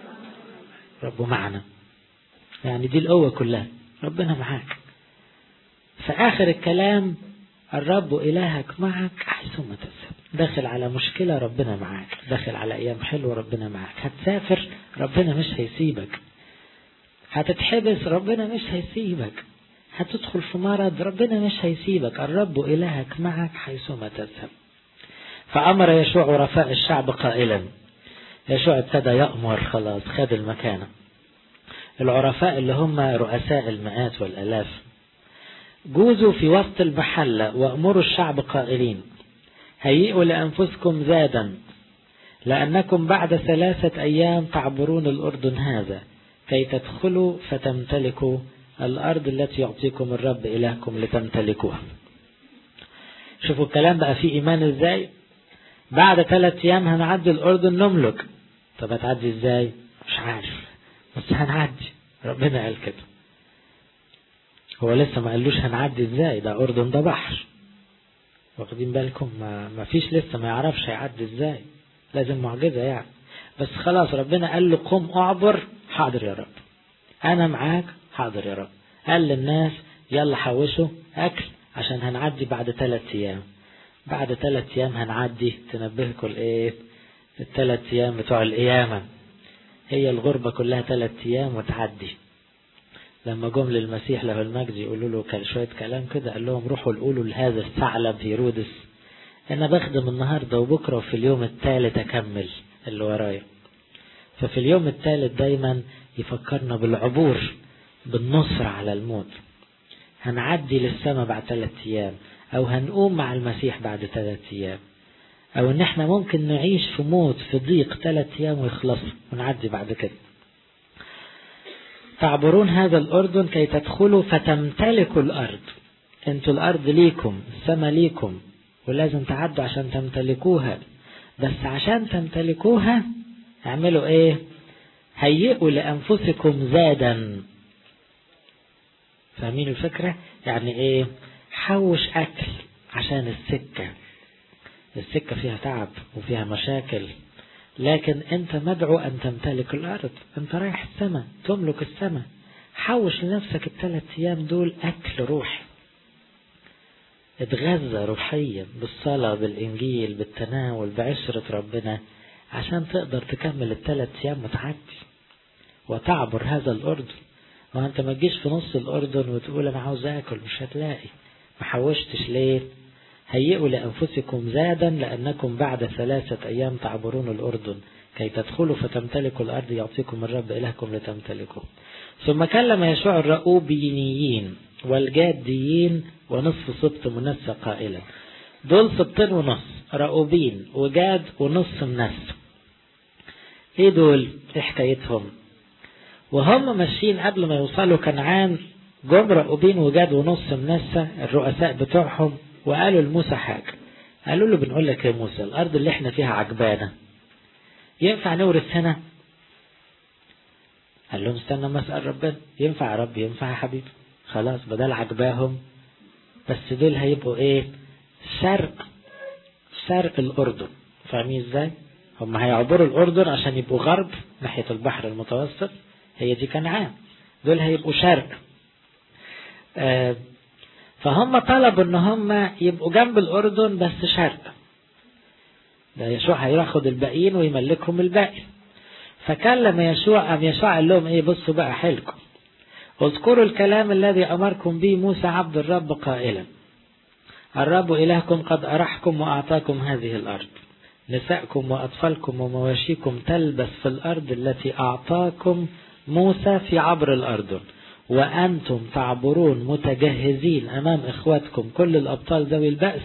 رب معنا. يعني دي القوة كلها، ربنا معاك. في آخر الكلام الرب إلهك معك حيثما تذهب. داخل على مشكلة ربنا معاك، داخل على أيام حلوة ربنا معاك، هتسافر ربنا مش هيسيبك، هتتحبس ربنا مش هيسيبك، هتدخل في مرض ربنا مش هيسيبك، الرب إلهك معك حيثما تذهب. فأمر يشوع رفاء الشعب قائلا، يشوع ابتدى يأمر، خلاص خد المكانة. العرفاء اللي هم رؤساء المئات والألاف، جوزوا في وسط المحلة وأمروا الشعب قائلين، هيئوا لأنفسكم زادا، لأنكم بعد 3 أيام تعبرون الأردن هذا كي تدخلوا فتمتلكوا الأرض التي يعطيكم الرب إلهكم لتمتلكوها. شوفوا الكلام بقى فيه إيمان إزاي. بعد 3 أيام هنعدي الأردن نملك. طب هتعدي إزاي؟ مش عارف، بس هنعدي، ربنا قال كده. هو لسه ما قالوش هنعدي إزاي، ده أردن ده بحر، واخدين بالكم؟ ما فيش لسه، ما يعرفش هيعدي إزاي، لازم معجزة يعني. بس خلاص ربنا قال له قم أعبر، حاضر يا رب، أنا معاك، حاضر يا رب. قال للناس يلا حوشوا أكل عشان هنعدي بعد 3 أيام. بعد 3 أيام هنعدي، تنبهكم الإيه؟ 3 أيام بتوع القيامة. هي الغربة كلها 3 أيام وتعدي. لما جم للمسيح له المجد يقولوا له شوية كلام كده، قال لهم روحوا قولوا لهذا الثعلب هيرودس أنا بخدم النهاردة وبكرة وفي اليوم الثالث أكمل اللي ورايا. ففي اليوم الثالث دايما يفكرنا بالعبور، بالنصر على الموت. هنعدي للسماء بعد 3 أيام، أو هنقوم مع المسيح بعد 3 أيام، أو إن احنا ممكن نعيش في موت في ضيق 3 أيام ويخلص ونعدي بعد كده. تعبرون هذا الأردن كي تدخلوا فتمتلكوا الأرض. انتوا الأرض ليكم، السماء ليكم، ولازم تعدوا عشان تمتلكوها. بس عشان تمتلكوها اعملوا ايه؟ هيئوا لأنفسكم زادا. فاهمين الفكرة؟ يعني ايه؟ حوش أكل عشان السكة فيها تعب وفيها مشاكل، لكن انت مدعو ان تمتلك الارض، انت رايح السماء، تملك السماء. حوش لنفسك 3 أيام دول اكل روح، اتغذى روحيا بالصلاة، بالانجيل، بالتناول، بعشرة ربنا، عشان تقدر تكمل 3 أيام وتعدي وتعبر هذا الاردن. وانت ما تجيش في نص الاردن وتقول انا عاوز اكل، مش هتلاقي. ما حوشتش ليه؟ هيئوا لأنفسكم زادا لأنكم بعد 3 أيام تعبرون الأردن كي تدخلوا فتمتلكوا الأرض يعطيكم الرب إلهكم لتمتلكوا. ثم كلم يشوع الرؤوبيين والجاديين ونصف سبط منسى قائلا. دول 2 ونص، رؤوبين وجاد ونص منسى. ايه دول؟ ايه حكايتهم؟ وهم ماشيين قبل ما يوصلوا كنعان، جم رؤوبين وجاد ونص منسى الرؤساء بتوعهم، وقالوا لموسى حاجة. قالوا له بنقول لك يا موسى، الأرض اللي احنا فيها عجبانة، ينفع نورث هنا؟ قال لهم استنى ما اسأل ربنا. ينفع يا رب؟ ينفع يا حبيبي. خلاص بدل عجباهم، بس دول هيبقوا ايه؟ شرق الأردن. فاهمين ازاي؟ هم هيعبروا الأردن عشان يبقوا غرب ناحية البحر المتوسط، هي دي كنعان. دول هيبقوا شرق. فهم طلبوا ان هم يبقوا جنب الأردن بس شرق. ده يشوع هياخد الباقيين ويملكهم الباقي. فكلم يشوع، يشوع قال لهم ايه؟ بصوا بقى حيلكم، اذكروا الكلام الذي أمركم به موسى عبد الرب قائلا الرب إلهكم قد أرحكم وأعطاكم هذه الأرض، نساءكم وأطفالكم ومواشيكم تلبس في الأرض التي أعطاكم موسى في عبر الأردن، وأنتم تعبرون متجهزين أمام إخواتكم كل الأبطال ذوي البأس،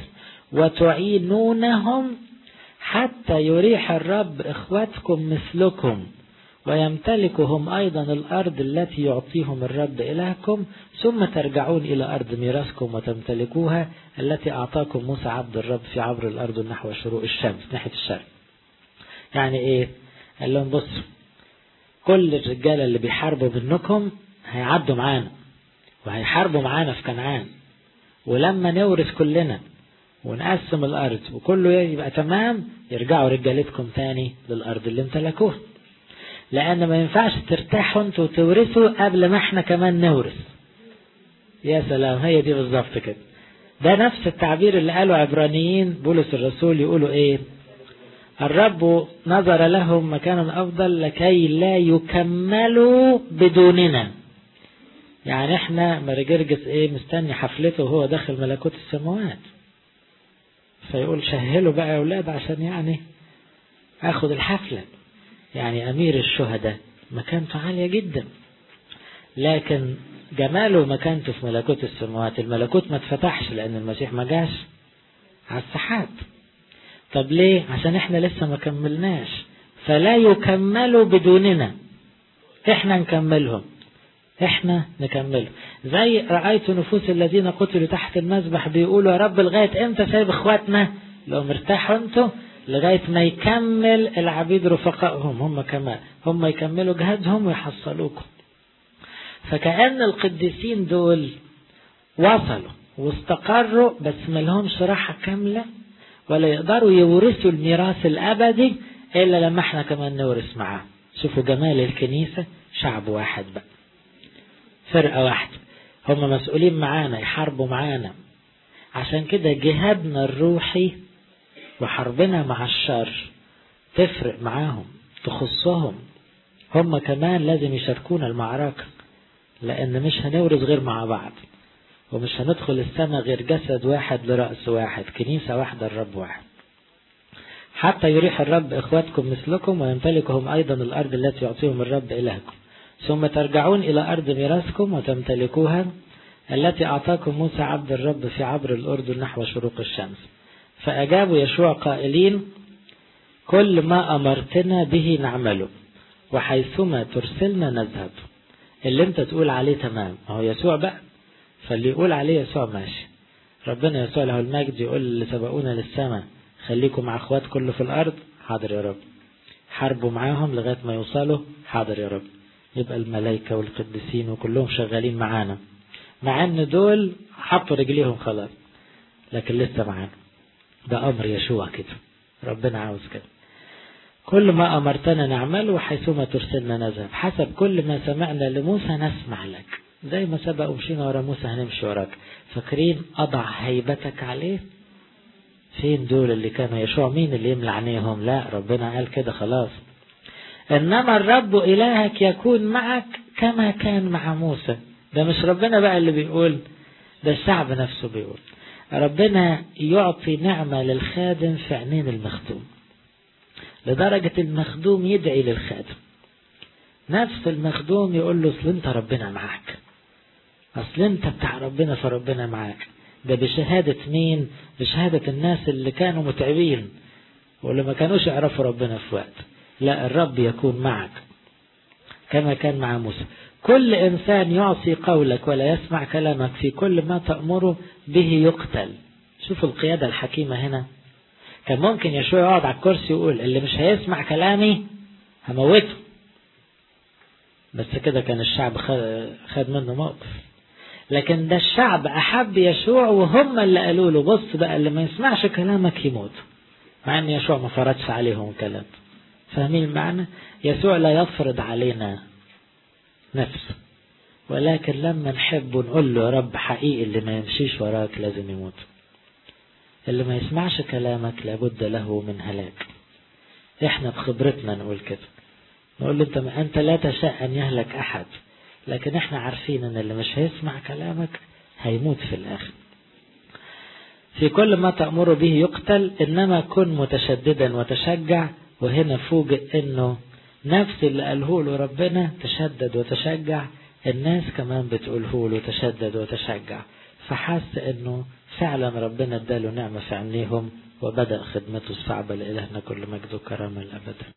وتعينونهم حتى يريح الرب إخواتكم مثلكم ويمتلكهم أيضا الأرض التي يعطيهم الرب إلهكم، ثم ترجعون إلى أرض ميراثكم وتمتلكوها التي أعطاكم موسى عبد الرب في عبر الأرض نحو شروق الشمس ناحية الشرق. يعني إيه؟ قال لهم بصوا، كل الرجال اللي بيحاربوا منكم هيعدوا معانا وهيحاربوا معانا في كنعان، ولما نورث كلنا ونقسم الأرض وكله يبقى تمام، يرجعوا رجالتكم تاني للأرض اللي امتلكوها، لأن ما ينفعش ترتاحوا انتوا وتورثوا قبل ما احنا كمان نورث. يا سلام، هي دي بالظبط كده. ده نفس التعبير اللي قاله عبرانيين بولس الرسول، يقولوا ايه؟ الرب نظر لهم مكانا أفضل لكي لا يكملوا بدوننا. يعني احنا مرجرجس ايه مستني حفلته وهو داخل ملكوت السماوات، فيقول شهلوا بقى يا أولاد عشان يعني أخذ الحفلة. يعني أمير الشهداء مكانته عالية جدا، لكن جماله مكانته في ملكوت السماوات. الملكوت ما اتفتحش لأن المسيح ما جاش على السحاب. طب ليه؟ عشان احنا لسه ما كملناش، فلا يكملوا بدوننا، احنا نكملهم، احنا نكمله. زي رأيت نفوس الذين قتلوا تحت المذبح بيقولوا يا رب لغاية امتى سايب اخواتنا؟ لو مرتاحوا انتوا لغاية ما يكمل العبيد رفقائهم هم كمان، هم يكملوا جهادهم ويحصلوكم. فكأن القديسين دول وصلوا واستقروا، بس ما لهمش راحة كاملة ولا يقدروا يورثوا الميراث الأبدي إلا لما احنا كمان نورث معاه. شوفوا جمال الكنيسة، شعب واحد بقى، فرقة واحدة، هم مسؤولين معانا، يحاربوا معانا. عشان كده جهادنا الروحي وحربنا مع الشر تفرق معاهم، تخصهم هم كمان، لازم يشاركونا المعركة، لأن مش هنورث غير مع بعض، ومش هندخل السماء غير جسد واحد لرأس واحد، كنيسة واحدة الرب واحد. حتى يريح الرب إخواتكم مثلكم ويمتلكهم أيضا الأرض التي يعطيهم الرب إلهكم، ثم ترجعون إلى أرض ميراثكم وتمتلكوها التي أعطاكم موسى عبد الرب في عبر الأردن نحو شروق الشمس. فأجابوا يشوع قائلين كل ما أمرتنا به نعمله وحيثما ترسلنا نذهب. اللي انت تقول عليه تمام، هو يسوع بقى، فاللي يقول عليه يسوع ماشي. ربنا يسوع له المجد يقول اللي سبقونا للسماء خليكم مع اخوات كله في الأرض، حاضر يا رب. حاربوا معاهم لغاية ما يوصلوا، حاضر يا رب. يبقى الملائكة والقديسين وكلهم شغالين معانا، مع ان دول حطوا رجليهم خلاص، لكن لسه معانا. ده أمر يشوع كده، ربنا عاوز كده. كل ما أمرتنا نعمل وحيثما ترسلنا نذهب، حسب كل ما سمعنا لموسى نسمع لك. زي ما سبق ومشينا ورا موسى هنمشي وراك. فاكرين أضع هيبتك عليه؟ فين دول اللي كانوا يشوع؟ مين اللي يملى عينيهم؟ لا، ربنا قال كده خلاص. إنما الرب إلهك يكون معك كما كان مع موسى. ده مش ربنا بقى اللي بيقول، ده الشعب نفسه بيقول. ربنا يعطي نعمة للخادم في عينين المخدوم، لدرجة المخدوم يدعي للخادم. نفس المخدوم يقول له اصل انت ربنا معاك، اصل انت بتاع ربنا فربنا معاك. ده بشهادة مين؟ بشهادة الناس اللي كانوا متعبين واللي ما كانوش يعرفوا ربنا في وقت. لا، الرب يكون معك كما كان مع موسى. كل إنسان يعصي قولك ولا يسمع كلامك في كل ما تأمره به يقتل. شوفوا القيادة الحكيمة هنا. كان ممكن يشوع يقعد على الكرسي يقول اللي مش هيسمع كلامي هموته، بس كده كان الشعب خد منه موقف. لكن ده الشعب أحب يشوع، وهم اللي قالوا له بص بقى اللي ما يسمعش كلامك يموت، مع ان يشوع ما فرضش عليهم كلام. فاهمين المعنى؟ يسوع لا يفرض علينا نفسه، ولكن لما نحب نقول له يا رب حقيقي اللي ما يمشيش وراك لازم يموت، اللي ما يسمعش كلامك لابد له من هلاك. احنا بخبرتنا نقول كده، نقول له انت لا تشاء ان يهلك احد، لكن احنا عارفين ان اللي مش هيسمع كلامك هيموت في الاخر. في كل ما تأمر به يقتل، انما كن متشددا وتشجع. وهنا فوجئ انه نفس اللي قاله له ربنا تشدد وتشجع، الناس كمان بتقوله له تشدد وتشجع. فحس انه فعلا ربنا اداله نعمة في عينيهم، وبدأ خدمته الصعبة. لإلهنا كل مجد وكرامة الأبد.